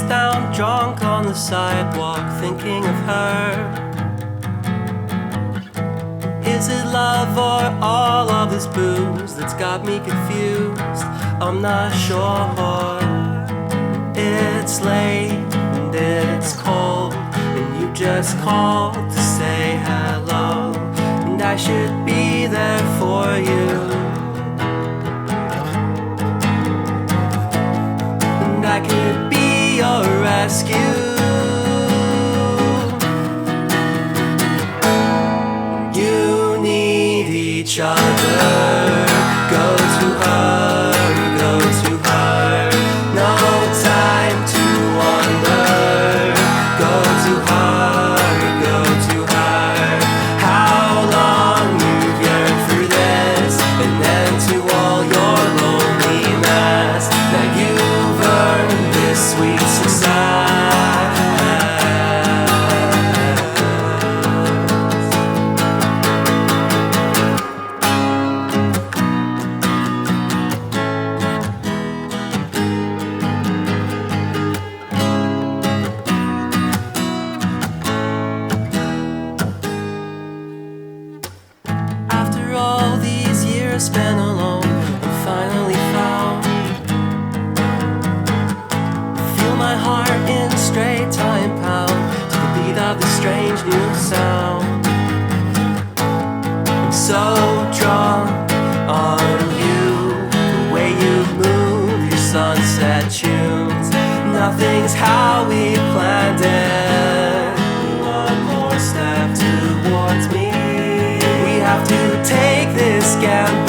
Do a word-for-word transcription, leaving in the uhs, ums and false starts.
down drunk on the sidewalk, thinking of her. Is it love or all of this booze that's got me confused? I'm not sure. It's late and it's cold, and you just called to say hello, and I should be there for you. And I could be your rescue. You need each other. Go to her, go to her. No time to wonder. Go to her, go to her. How long you've yearned for this, and then to all your loneliness, that you've earned this sweet success. After all these years spent alone, I'm finally found. Feel my heart in straight time pound to the beat of this strange new sound. I'm so drawn on you, the way you move your sunset tunes. Nothing's how we planned it. One more step towards me. We have to take this gamble.